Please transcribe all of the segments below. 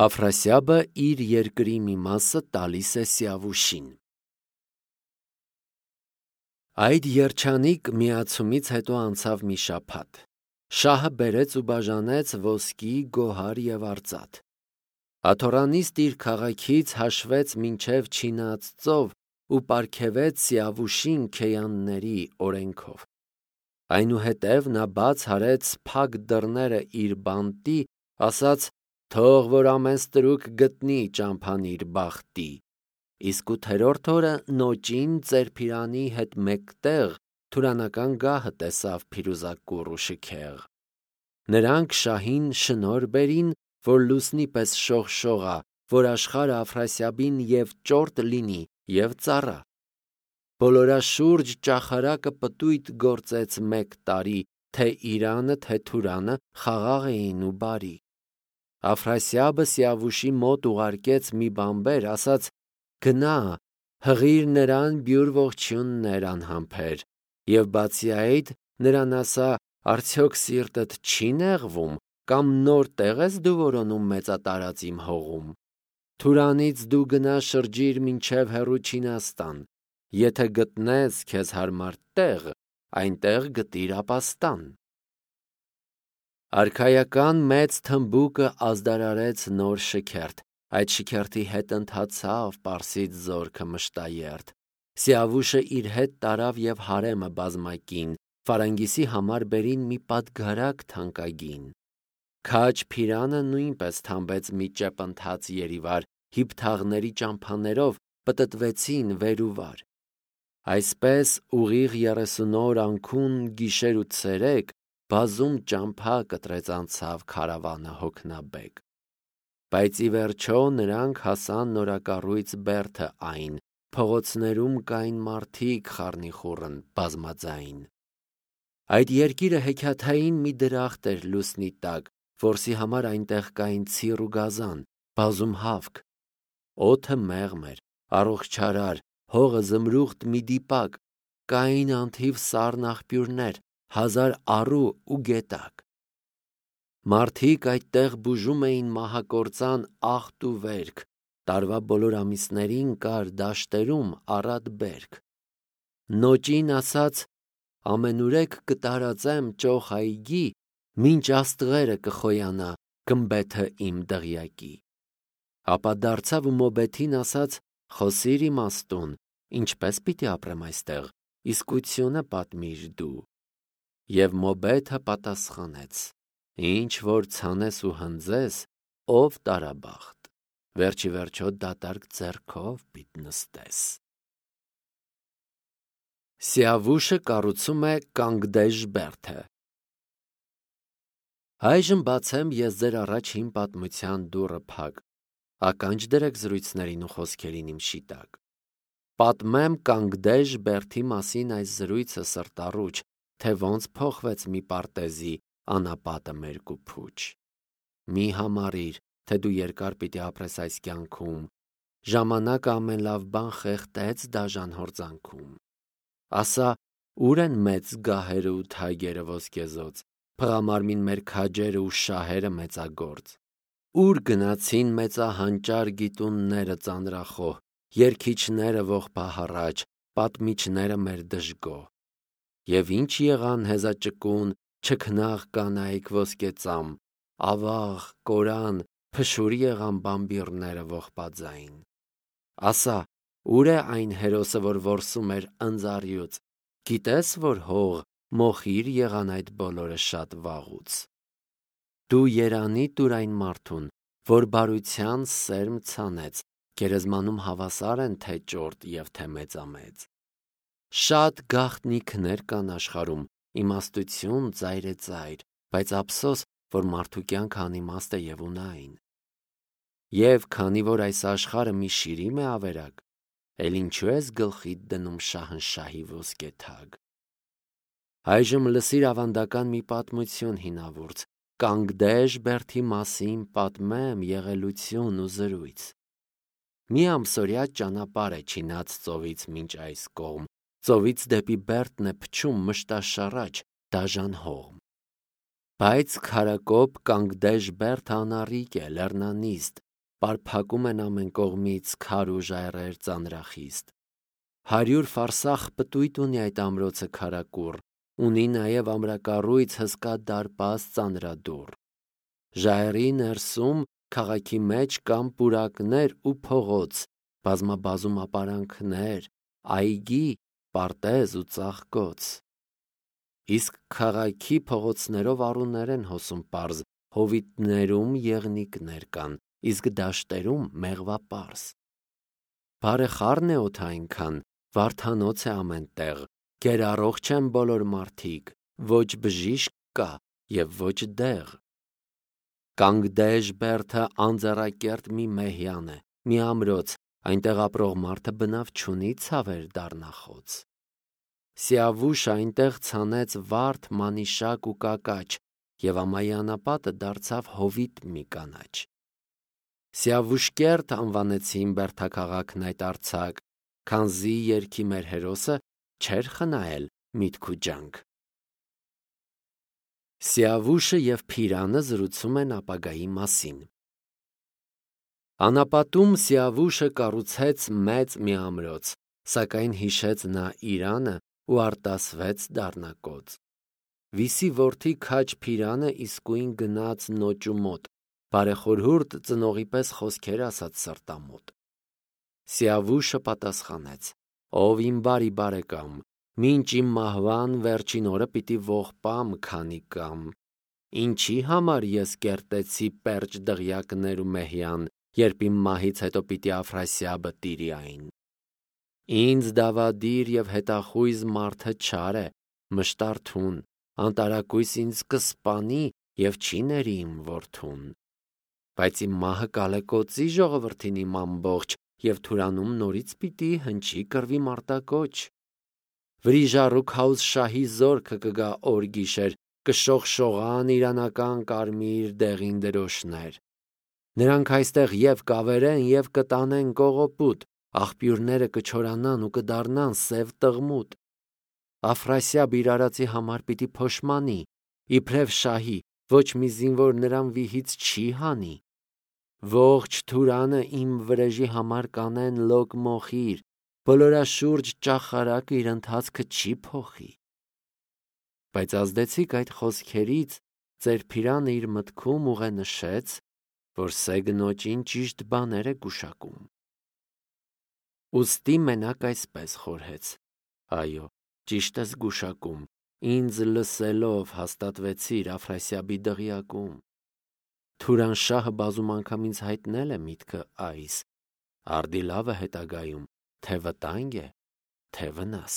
Աֆրասիաբը իր երկրի մի մասը տալիս է Սիավուշին։ Այդ երջանիկ միացումից հետո անցավ մի շաբաթ։ Շահը բերեց ու բաժանեց ոսկի, գոհար և արծաթ։ Աթորանիստ իր քաղաքից հաշվեց մինչև Չինած ծով ու պարգևեց Սիավուշին քեյանների օրենքով։ Այնուհետև նա բաց արեց փակ դռները իր բանտի, ասաց. «Թող որ ամեն ստրուկ գտնի ճամփան իր բախտի»։ Իսկ 8-րդ օրը նոճին Ծերփիրանի հետ մեկտեղ թուրանական գահը տեսավ փիրուզակուռ ու շքեղ։ Նրանք շահին շնորհ բերին, որ լուսնի պես շողշողա, որ աշխարհը Աֆրասիաբին և ճորտ լինի, և ծառա։ Բոլորաշուրջ ճախարակը պտույտ գործեց 1 տարի, թե Իրանը, թե Թուրանը խաղաղ էին ու բարի։ Աֆրասիաբը Սիավուշի մոտ ուղարկեց մի բանբեր, ասաց. «Գնա, հղիր նրան բյուր ողջույններ անհամբեր, և բացի այդ նրան ասա. արդյոք սիրտդ չի նեղվում, կամ նոր տեղ ես դու որոնում մեծատարած իմ հողում։ Թուրանից դու գնա շրջիր մինչև հեռու Չինաստան, եթե գտնես քեզ հարմար տեղ, այնտեղ գտիր ապաստան»։ Արքայական մեծ թմբուկը ազդարարեց նոր շքերթ, այդ շքերթի հետ ընթացավ Պարսից զորքը մշտաերթ։ Սիավուշը իր հետ տարավ և հարեմը բազմակին, Ֆարանգիսի համար բերին մի պատգարակ թանկագին։ Քաջ Փիրանը նույնպես թամբեց մի ճեպընթաց երիվար, հիփթաղների ճամփաներով պտտվեցին վեր ու վար։ Այսպես ուղիղ 30 օր անքուն գիշեր ու ցերեկ բազում ճամփա կտրեց անցավ քարավանը հոգնաբեկ։ Բայց ի վերջո նրանք հասան նորակառույց բերդը այն, փողոցներում կային մարդիկ խառնիխուռն բազմաձայն։ Այդ երկիրը հեքիաթային մի դրախտ էր լուսնի տակ, որսի համար այնտեղ կային ցիր ու գազան, բազում հավք։ Օդը մեղմ էր, առողջարար, հողը զմրուխտ մի դիպակ, կային անթիվ սառն աղբյուրներ, 1000 առու ու գետակ։ Մարդիկ այդտեղ բուժում էին մահակործան ախտ ու վերք, տարվա բոլոր ամիսներին կար դաշտերում առատ բերք։ Նոճին ասաց. ամենուրեք կտարածեմ ճոխ այգի, մինչ աստղերը կխոյանա գմբեթը իմ դղյակի։ Ապա դարձավ ու Մոբեթին ասաց. խոսիր իմաստուն, ինչպես պիտի ապրեմ այստեղ, իսկությունը պատմիր դու։ Եվ Մոբեթը պատասխանեց. ինչ որ ցանես ու հնձես, ով տարաբախտ, վերջի վերջո դատարկ ձեռքով պիտ նստես։ Սիավուշը կառուցում է Կանգդեժ բերդը։ Այժմ բացեմ ես ձեր առաջ հին պատմության դուռը փակ, ականջ դրեք զրույցներին ու խոսքերին իմ շիտակ։ Պատմեմ Կանգդեժ բերդի մասին այս զրույցը սրտառուչ, թե ոնց փոխվեց մի պարտեզի անապատը մերկ ու փուչ։ Մի համարիր, թե դու երկար պիտի ապրես այս կյանքում, ժամանակը ամեն լավ բան խեղդեց դաժան հորձանքում։ Ասա, ուր են մեծ գահերը ու թագերը ոսկեզօծ, փղամարմին մեր քաջերը ու շահերը մեծագործ։ Ուր գնացին մեծահանճար գիտունները ծանրախոհ, երգիչները ողբահառաջ, պատմիչները մեր դժգոհ։ Եվ ինչ եղան հեզաճկուն, չքնաղ կանայք ոսկեծամ, ավաղ, կորան, փշուր եղան բամբիռները ողբաձայն։ Ասա, ուր է այն հերոսը, որ որսում էր ընձառյուծ, գիտես, որ հող, մոխիր եղան այդ բոլորը շատ վաղուց։ Դու երանի տուր այն մարդուն, որ բարության սերմ ցանեց, գերեզմանում հավասար են թե ճորտ և թե մեծամեծ։ Շատ գաղտնիքներ կան աշխարհում, իմաստություն ծայրեծայր, բայց ափսոս, որ մարդու կյանքը անիմաստ է և ունայն։ Եվ քանի որ այս աշխարհը մի շիրիմ է ավերակ, էլ ինչու ես գլխիդ դնում շահնշահի ոսկե թագ։ Այժմ լսիր ավանդական մի պատմություն հինավուրց, Կանգդեժ բերդի մասին պատմեմ եղելություն ու զրույց։ Մի ամսօրյա ճանապարհ է Չինած ծովից մինչ այս կողմ, ծովից դեպի Բերդն է փչում մշտաշառաջ, դաժան հողմ։ Բայց քարակոպ Կանգդեժ բերդը անառիկ է, լեռնանիստ, պարփակում են ամեն կողմից քար ու ժայռեր ծանրախիստ։ 100 ֆարսախ պտույտ ունի այդ ամրոցը քարակուռ, ունի նաև ամրակառույց հսկա դարպաս ծանրադուռ։ Ժայռի ներսում քաղաքի մեջ կան պուրակներ ու փողոց, բազմաբազում ապարանքներ, այգի, պարտեզ ու ծաղկոց։ Իսկ քաղաքի փողոցներով առուներ են հոսում պարզ, հովիտներում եղնիկներ կան, իսկ դաշտերում մեղվապարզ։ Բարեխառն է օդը այնքան, վարդանոց է ամեն տեղ, գերառողջ են բոլոր մարդիկ, ոչ բժիշկ կա և ոչ դեղ։ Կանգդեժ բերդը անձեռակերտ մի մեհյան է, մի ամրոց, այնտեղ ապրող մարդը բնավ չունի ցավեր դառնախոց։ Սիավուշը այնտեղ ցանեց վարդ, մանիշակ ու կակաչ, և ամայի անապատը դարձավ հովիտ մի կանաչ։ Սիավուշկերտ անվանեցին բերդաքաղաքն այդ արձակ, քանզի երգի մեր հերոսը չէր խնայել միտք ու ջանք։ Սիավուշը և Փիրանը զրուցում են ապագայի մասին։ Անապատում Սիավուշը կառուցեց մեծ մի ամրոց, սակայն հիշեց նա Իրանը ու արտասվեց դառնակոծ։ Վիսի որդի քաջ Փիրանը իսկույն գնաց նոճու մոտ, բարեխորհուրդ ծնողի պես խոսքեր ասաց սրտամոտ։ Սիավուշը պատասխանեց. «Ով իմ բարի բարեկամ, մինչ իմ մահվան վերջին օրը պիտի ողբամ քանի կամ։ Ինչի համար ես կերտեցի պերճ դղյակներ ու մեհյան, երբ իմ մահից հետո պիտի Աֆրասիաբը տիրի այն։ Ինձ դավադիր և հետախույզ մարդը չար է, մշտարթուն, անտարակույս ինձ կսպանի և չի ների իմ որդուն։ Բայց իմ մահը կալեկոծի ժողովրդին իմ ամբողջ, և Թուրանում նորից պիտի հնչի կռվի մարտակոչ։ Վրիժառու Քաուսշահի զորքը կգա օր գիշեր, կշողշողան իրանական կարմիր դեղին դրոշներ։ Նրանք այստեղ և կավերեն և կտանեն կողոպուտ, աղբյուրները կչորանան ու կդառնան սև տղմուտ։ Աֆրասիաբ իր արածի համար պիտի փոշմանի, իբրև շահի, ոչ մի զինվոր նրան վիհից չի հանի։ Ողջ Թուրանը իմ վրեժի համար կանեն լոկ մոխիր, բոլորաշուրջ ճախարակը իր ընթացքը չի փոխի։ Բայց ազդեցիկ այդ խոսքերից ծեր Փիրանը իր մտքում ուղենշեց, որ Սեգնոջին ճիշտ բաներ է գուշակում։ Ուստի մենակ այսպես խորհեց. այո, ճիշտ ես գուշակում, ինձ լսելով հաստատվեցիր Աֆրասիաբի դղյակում։ Թուրանշահը բազում անգամ ինձ հայտնել է միտքը այս, արդի լավ է հետագայում, թե վտանգ է, թե վնաս։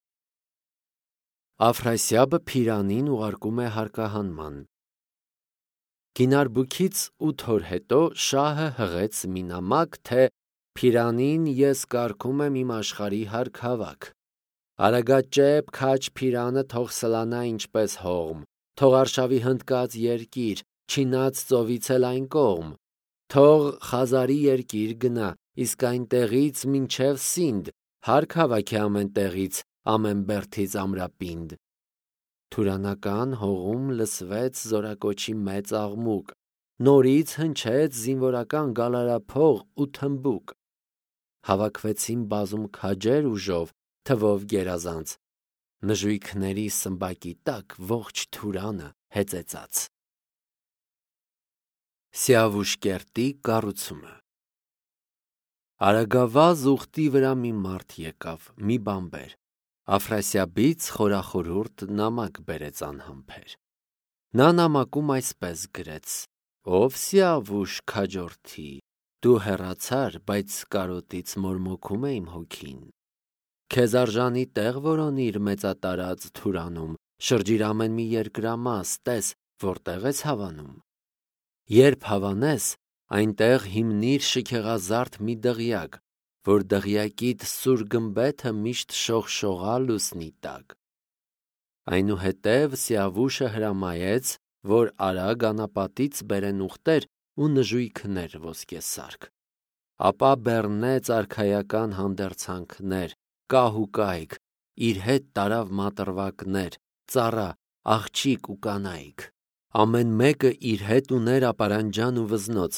Աֆրասիաբը Փիրանին ուղարկում է հարկահանման։ Գինարբուքից 8 օր հետո շահը հղեց մի նամակ, թե Փիրանին ես կարգում եմ իմ աշխարհի հարկհավաք։ Արագաճեպ քաջ Փիրանը թող սլանա ինչպես հողմ, թող արշավի հնդկած երկիր, չինած ծովից էլ այն կողմ, թող Խազարի երկիր գնա, իսկ այնտեղից մինչև Սինդ, հարկ հավաքի ամեն տեղից, ամեն բերդից ամրապինդ։ Թուրանական հողում լսվեց զորակոչի մեծ աղմուկ, նորից հնչեց զինվորական գալարափող ու թմբուկ։ Հավաքվեցին բազում քաջեր ուժով, թվով գերազանց, նժույգների սմբակի տակ ողջ Թուրանը հեծեծաց։ Սիավուշկերտի կառուցումը։ Արագավազ ուխտի վրա մի մարդ եկավ, մի բանբեր, Աֆրասիաբից խորախորհուրդ նամակ բերեց անհամբեր։ Նա նամակում այսպես գրեց. «Ով Սիավուշ քաջորդի, դու հեռացար, բայց կարոտից մորմոքում է իմ հոգին։ Քեզ արժանի տեղ որոնիր մեծատարած Թուրանում, շրջիր ամեն մի երկրամաս, տես, որտեղ ես հավանում։ Երբ հավանես, այնտեղ հիմնիր շքեղազարդ մի դղյակ, որ դղյակիդ սուր գմբեթը միշտ շողշողա լուսնի տակ»։ Այնուհետև Սիավուշը հրամայեց, որ արագ անապատից բերեն ուղտեր ու նժույգներ ոսկեսարք։ Ապա բեռնեց արքայական հանդերձանքներ, կահ ու կայք, իր հետ տարավ մատրվակներ, ծառա, աղջիկ ու կանայք։ Ամեն մեկը իր հետ ուներ ապարանջան ու վզնոց,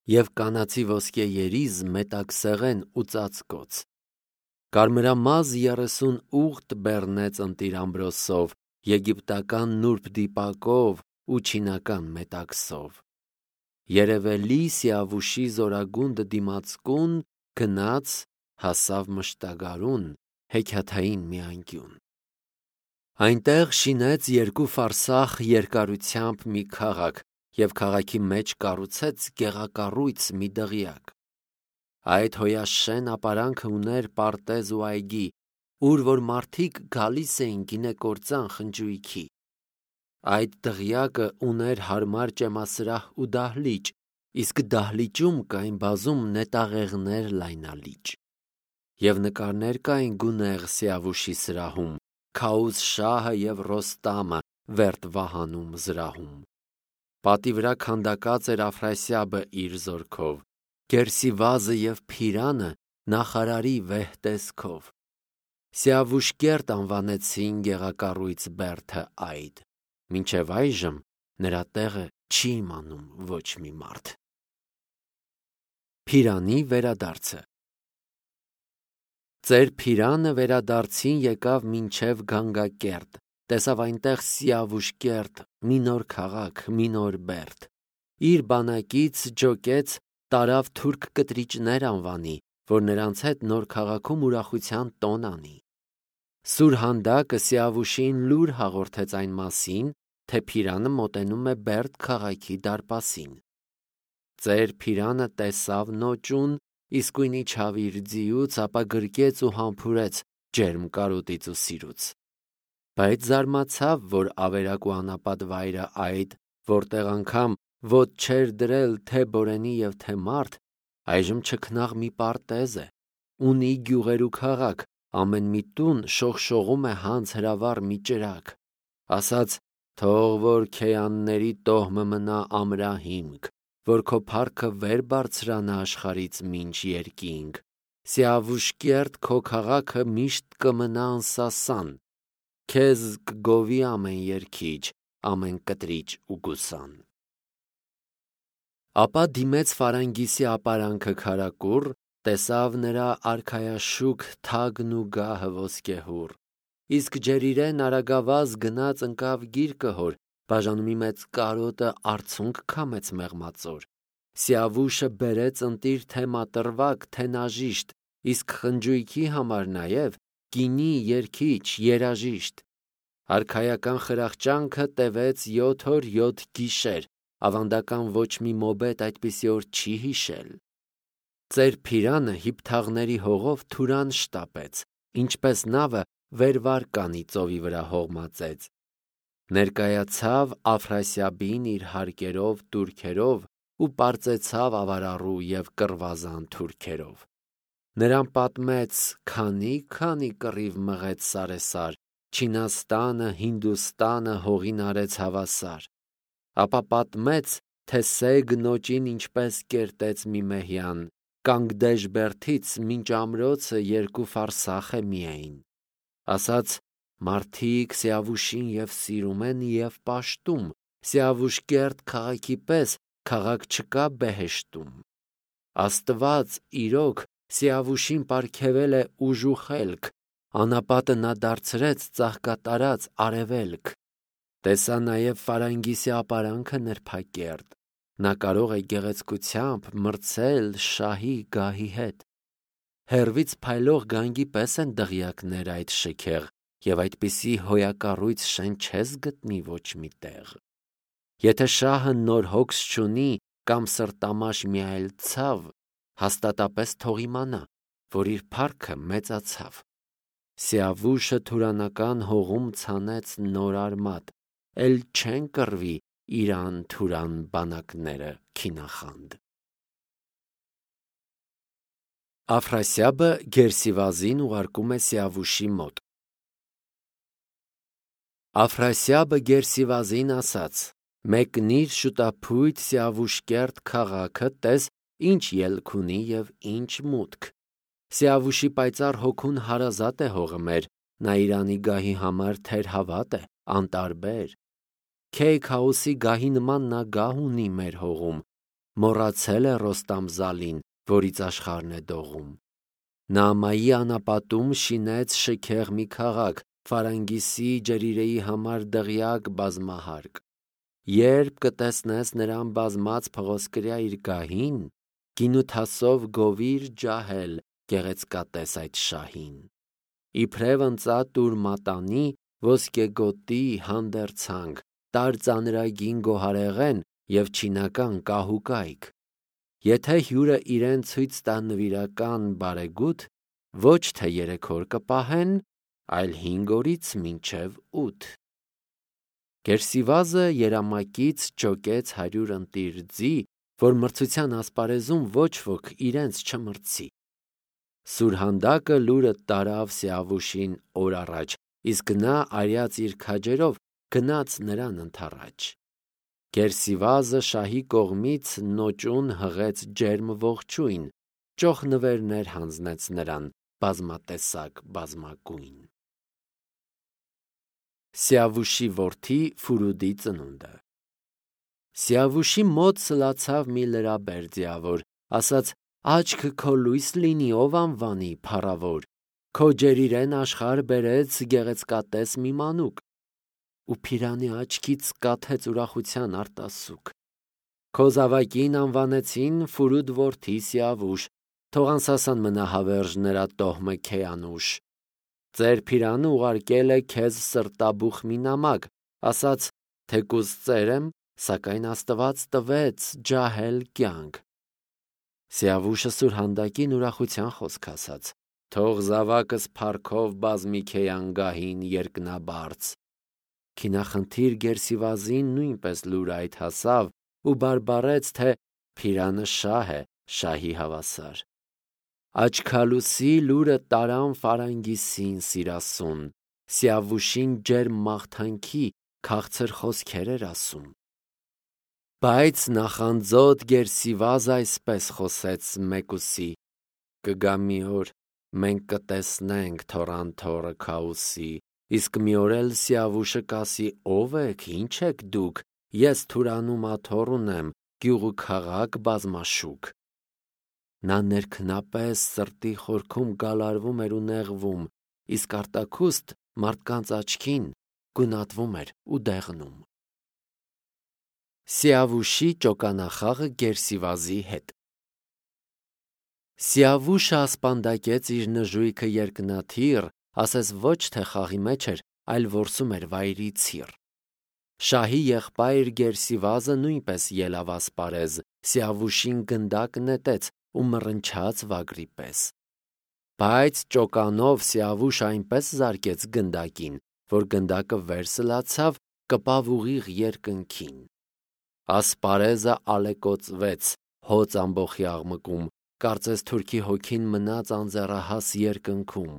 և կանացի ոսկե երիզ, մետաքսեղեն ու ծածկոց։ Կարմրամազ 30 ուղտ բեռնեց ընտիր ամբրոսով, եգիպտական նուրբ դիպակով ու չինական մետաքսով։ Երևելի Սիավուշի զորագունդը դիմացկուն գնաց, հասավ մշտագարուն, հեքիաթային մի անկյուն։ Այնտեղ շինեց 2 ֆարսախ երկարությամբ մի քաղաք և քաղաքի մեջ կառուցեց գեղակառույց մի դղյակ։ Այդ հոյաշեն ապարանքը ուներ պարտեզ ու այգի, ուր որ մարդիկ գալիս էին գինեկործան խնջույքի։ Այդ դղյակը ուներ հարմար ճեմասրահ ու դահլիճ, իսկ դահլիճում կային բազում նետաղեղներ լայնալիճ։ Եվ նկարներ կային գունեղ Սիավուշի սրահում, Քաուս շահը և Ռոստամը Վերդ Վահանում զրահում։ Պատի վրա քանդակած էր Աֆրասիաբը իր զորքով, Գերսիվազը և Փիրանը նախարարի վեհ տեսքով։ Սիավուշկերտ անվանեցին գեղակառույց բերդը այդ, մինչև այժմ նրա տեղը չի իմանում ոչ մի մարդ։ Փիրանի վերադարձը։ Ծեր Փիրանը վերադարձին եկավ մինչև Գանգակերտ, տեսավ այնտեղ Սիավուշկերտ, մի նոր քաղաք, մի նոր բերդ։ Իր բանակից ջոկեց, տարավ թուրք կտրիճներ անվանի, որ նրանց հետ նոր քաղաքում ուրախության տոն անի։ Սուրհանդակը Սիավուշին լուր հաղորդեց այն մասին, թե Փիրանը մոտենում է Բերդ քաղաքի դարպասին։ Ծեր Փիրանը տեսավ նոճուն, իսկույն իջավ իր ձիուց, ապա գրկեց ու համբուրեց ջերմ կարոտից ու սիրուց։ Բայց զարմացավ, որ ավերակ ու անապատ վայրը այդ, որտեղ անգամ ոտ չէր դրել թե բորենի և թե մարդ, այժմ չքնաղ մի պարտեզ է, ունի գյուղեր ու քաղաք, ամեն մի տուն շողշողում է հանց հրավառ մի ճրագ։ Ասաց, թող որ քեյանների տոհմը մնա ամրահիմք, որ քո փառքը վեր բարձրանա աշխարից մինչ երկինք։ Սիավուշկերտ քո քաղաքը միշտ կմնա անսասան, քեզ կգովի ամեն երգիչ, ամեն կտրիճ ու գուսան։ Ապա դիմեց Ֆարանգիսի ապարանքը քարակուռ, տեսավ նրա արքայաշուք թագն ու գահը ոսկեհուռ։ Իսկ ջերիրեն արագավազ գնաց ընկավ գիրկը հոր, բաժանումի մեծ կարոտը արցունք քամեց մեղմածոր։ Սիավուշը բերեց ընտիր թե մատրվակ, թե նաժիշտ, իսկ խնջույքի համար նաև գինի, երգիչ, երաժիշտ։ Արքայական խրախճանքը տևեց 7 օր 7 գիշեր, ավանդական ոչ մի մոբետ այդպիսի օր չի հիշել։ Ծեր Փիրանը հիփթաղների հողով Թուրան շտապեց, ինչպես նավը վերվարկանի ծովի վրա հողմածեց։ Ներկայացավ Աֆրասիաբին իր հարկերով, տուրքերով ու պարծեցավ ավարառու և կռվազան թուրքերով։ Նրան պատմեց, քանի կռիվ մղեց սարեսար, Չինաստանը, Հինդուստանը հողին արեց հավասար։ Ապա պատմեց, թե Սեգ նոճին ինչպես կերտեց մի մեհյան, Կանգդեժ բերդից մինչ ամրոցը 2 ֆարսախ է միայն։ Ասաց, մարդիկ Սիավուշին և սիրում են և պաշտում, Սիավուշկերտ քաղաքի պես քաղաք չկա Բեհեշտում։ Աստված իրոք Սիավուշին պարգևել է ուժ ու խելք, անապատը նա դարձրեց ծաղկատարած արևելք։ Տեսա նաև Ֆարանգիսի ապարանքը նրբակերտ, նա կարող է գեղեցկությամբ մրցել շահի գահի հետ։ Հեռվից փայլող գանգի պես են դղյակներ այդ շքեղ, և այդպիսի հոյակառույց շեն չես գտնի ոչ մի տեղ։ Եթե շահը նոր հոգս չունի կամ սրտամաշ մի այլ ցավ, հաստատապես թող իմանա, որ իր փառքը մեծացավ։ Սիավուշը թուրանական հողում ցանեց նոր արմատ, էլ չեն կռվի Իրան թուրան բանակները քինախանդ։ Աֆրասիաբը Գերսիվազին ուղարկում է Սիավուշի մոտ։ Աֆրասիաբը Գերսիվազին ասաց. «Մեկնիր շուտափույթ Սիավուշկերտ քաղաքը, տես ինչ ելք ունի և ինչ մուտք։ Սիավուշի պայծառ հոգուն հարազատ է հողը մեր, նա Իրանի գահի համար թերհավատ է, անտարբեր։ Քեյ Քաոսի գահի նման նա գահ ունի մեր հողում, մոռացել է Ռոստամզալին, որից աշխարհն է դողում։ Նամայի անապատում շինեց շքեղ մի քաղաք, Ֆարանգիսի ջրիրեի համար դղյակ բազմահարկ։ Երբ կտեսնես նրան բազմած փղոսկրյա իր գահին, գինու թասով գովիր ջահել, գեղեցկատես այդ շահին։ Իբրև ընծատ ուր մատանի, ոսկեգոտի հանդերձանք, տար ծանրագին գոհարեղեն և չինական կահուկայք։ Եթե հյուրը իրեն ցույց տա նվիրական բարեգութ, ոչ թե 3 օր կպահեն, այլ 5 օրից մինչև 8։ Գերսիվազը երամակից ճոկեց 100 ընտիր ձի, որ մրցության ասպարեզում ոչ ոք իրենց չմրցի։ Սուրհանդակը լուրը տարավ Սիավուշին օր առաջ, իսկ նա արյած իր քաջերով գնաց նրան ընդառաջ։ Գերսիվազը շահի կողմից նոճուն հղեց ջերմ ողջույն, ճոխ նվերներ հանձնեց նրան, բազմատեսակ բազմագույն։ Սիավուշի որդի Ֆուրուդի ծնունդը։ Սիավուշի մոտ սլացավ մի լրաբեր ձիավոր, ասաց. «Աչքը քո լույս լինի, ով անվանի փառավոր, քո ջերիրեն աշխարհ բերեց գեղեցկատես մի մանուկ»։ Ու Փիրանի աչքից կաթեց ուրախության արտասուք։ Քո զավակին անվանեցին Ֆուրուդ որդի Սիավուշ, թող անսասան մնա հավերժ նրա տոհմը Քեանուշ։ Ձեր Փիրանը ուղարկել է քեզ սրտաբուխ մի նամակ, ասաց. թեկուզ ծեր եմ, սակայն Աստված տվեց ջահել կյանք։ Սիավուշը Սուրհանդակին ուրախության խոսք ասաց. թող զավակս փառքով բազմի Քեյան գահին երկնաբարձ։ Քինախնդիր Գերսիվազին նույնպես լուրը այդ հասավ ու բարբառեց, թե Փիրանը շահ է, շահի հավասար։ Աչքալուսի լուրը տարան Ֆարանգիսին սիրասուն, Սիավուշին ջերմ մաղթանքի քաղցր խոսքեր էր ասում։ Բայց նախանձոտ Գերսիվազը այսպես խոսեց մեկուսի. կգա մի օր, մենք կտեսնենք թոռանթոռը Քաուսի, իսկ մի օր էլ Սիավուշը կասի. ով եք, ինչ եք դուք, ես Թուրանում աթոռ ունեմ, գյուղ ու քաղաք բազմաշուկ։ Նա ներքնապես սրտի խորքում գալարվում էր ու նեղվում, իսկ արտաքուստ մարդկանց աչքին գունատվում էր ու դեղնում։ Սիավուշի ճոկանախաղը Գերսիվազի հետ։ Սիավուշը ասպանդակեց իր նժույգը երկնաթիռ, ասես ոչ թե խաղի մեջ էր, այլ որսում էր վայրի ցիր։ Շահի եղբայր Գերսիվազը նույնպես ելավ ասպարեզ, Սիավուշին գնդակ նետեց ու մռնչաց վագրի պես։ Բայց ճոկանով Սիավուշը այնպես զարկեց գնդակին, որ գնդակը վեր սլացավ, կպավ ուղիղ երկնքին։ Ասպարեզը ալեկոծվեց, հոծ ամբոխի աղմկում, կարծես թուրքի հոգին մնաց անձեռահաս երկնքում։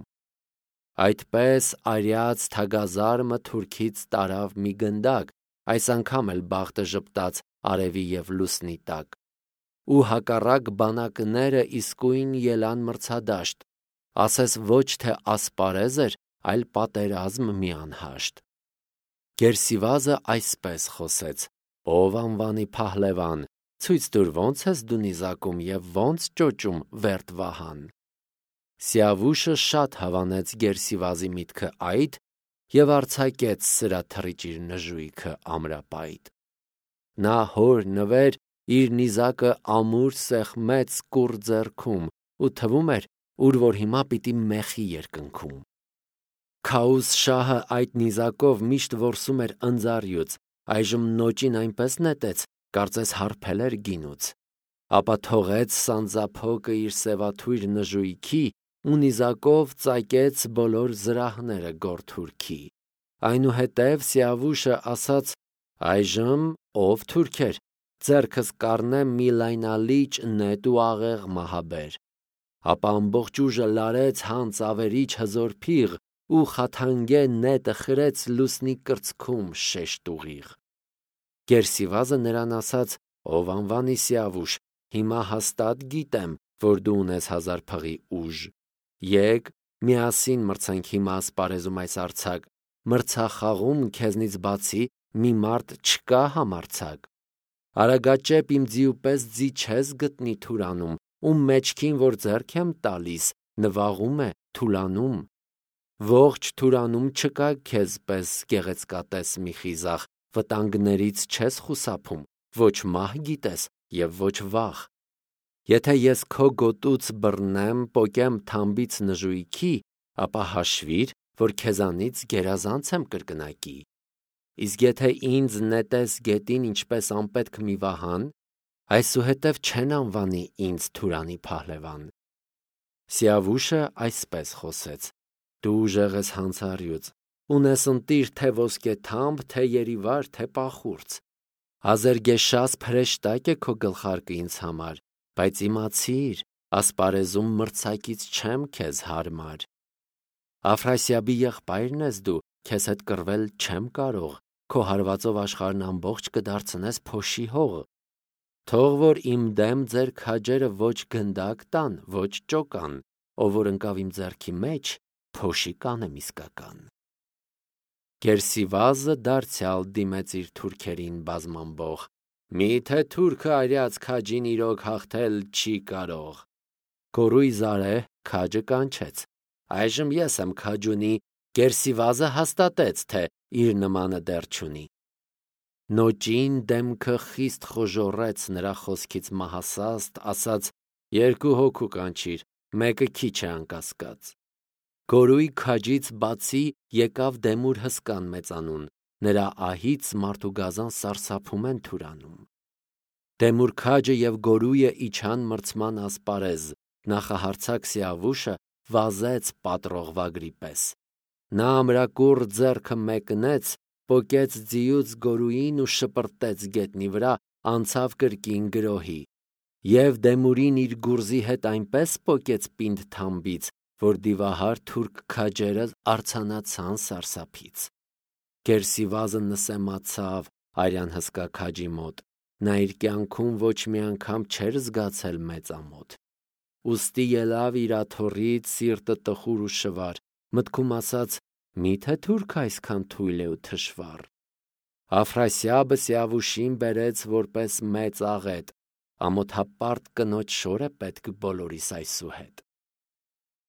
Այդպես արյաց թագազարմը թուրքից տարավ մի գնդակ, այս անգամ էլ բախտը ժպտաց արևի և լուսնի տակ։ Ու հակառակ բանակները իսկույն ելան մրցադաշտ, ասես ոչ թե ասպարեզ էր, այլ պատերազմ մի անհաշտ։ Գերսիվազը այսպես խոսեց. ով անվանի փահլևան, ցույց տուր ոնց ես դու նիզակում և ոնց ճոճում Վերդ Վահան։ Սիավուշը շատ հավանեց Գերսիվազի միտքը այդ և արձակեց սրա թռիչ իր նժույգը ամրապայտ։ Նա հոր նվեր իր նիզակը ամուր սեղմեց կուռ ձեռքում ու թվում էր, ուր որ հիմա պիտի մեխի երկնքում։ Քաուս շահը այդ նիզակով միշտ որսում էր ընձառյուծ, այժմ նոճին այնպես նետեց, կարծես հարբել էր գինուց։ Ապա թողեց սանձափոկը իր սևաթույր նժույգի ու նիզակով ծակեց բոլոր զրահները գորթուրքի։ Այնուհետև Սիավուշը ասաց. այժմ ով թուրքեր, ձեռքս կառնեմ մի լայնալիճ նետ ու աղեղ մահաբեր։ Ապա ամբողջ ուժը լարեց հանց ավերիչ հզոր փիղ ու խաթանգե նետը խրեց լուսնի կրծքում շեշտ ուղիղ։ Գերսիվազը նրան ասաց. ով անվանի Սիավուշ, հիմա հաստատ գիտեմ, որ դու ունես 1000 փղի ուժ։ Եկ միասին մրցենք հիմա ասպարեզում այս արձակ, մրցախաղում քեզնից բացի մի մարդ չկա համարձակ։ Արագաճեպ իմ ձիու պես ձի չես գտնի թուրանում, ում մեջքին որ ձեռք եմ տալիս, նվաղում է, թուլանում։ Ողջ թուրանում չկա քեզ պես գեղեցկատես մի խիզախ, վտանգներից չես խուսափում, ոչ մահ գիտես և ոչ վախ։ Եթե ես քո գոտուց բռնեմ, պոկեմ թամբից նժույքի, ապա հաշվիր, որ քեզանից գերազանց եմ կրկնակի։ Իսկ եթե ինձ նետես գետին ինչպես անպետք մի վահան, այսուհետև չեն անվանի ինձ Թուրանի փահլևան։ Սիավուշը այսպես խոսեց. դու ուժեղ ես հանցարյուծ, ունես ընտիր թե ոսկե թամբ, թե երիվար, թե պախուրց։ Ազերգեշաս փրեշտակ է քո գլխարկը ինձ համար, բայց իմացիր, ասպարեզում մրցակից չեմ քեզ հարմար։ Աֆրասիաբի եղբայրն ես դու, քեզ հետ կռվել չեմ կարող, քո հարվածով աշխարհն ամբողջ կդարձնես փոշի հող։ Թող որ իմ դեմ ձեր քաջերը ոչ գնդակ տան, ոչ ճոկան, ով որ ընկավ իմ ձեռքի մեջ, փոշի կանեմ իսկական։ Գերսիվազը դարձյալ դիմեց իր թուրքերին բազմամբող. միթե թուրքը արյաց քաջին իրոք հաղթել չի կարող։ Գորուի Զարե քաջը կանչեց. այժմ ես եմ քաջունի, Գերսիվազը հաստատեց, թե իր նմանը դեռ չունի։ Նոճին դեմքը խիստ խոժոռեց նրա խոսքից մահասաստ, ասաց. երկու հոգու կանչիր, մեկը քիչ է անկասկած։ Գորուի քաջից բացի եկավ Դեմուր հսկան մեծանուն, նրա ահից մարդուգազան սարսափում են թուրանում։ Դեմուր քաջը և Գորուը իջան մրցման ասպարեզ, նախահարձակ Սիավուշը վազեց պատռող վագրի պես։ Նա ամրակուռ ձեռքը մեկնեց, պոկեց ձիուց Գորուին ու շպրտեց գետնի վրա, անցավ կրկին գրոհի։ Եվ Դեմուրին իր գուրզի հետ այնպես պոկեց պինդ թամբից, որ դիվահար թուրք քաջերը արձանացան սարսափից։ Գերսիվազը նսեմացավ արյան հսկա քաջի մոտ, նա իր կյանքում ոչ մի անգամ չէր զգացել մեծ ամոթ։ Ուստի ելավ իր աթոռից, սիրտը տխուր ու շվար, մտքում ասաց. միթե թուրքը այսքան թույլ է ու թշվառ։ Աֆրասիաբը Սիավուշին բերեց որպես մեծ աղետ, ամոթապարտ կնոջ շոր է պետք բոլորիս այսուհետ։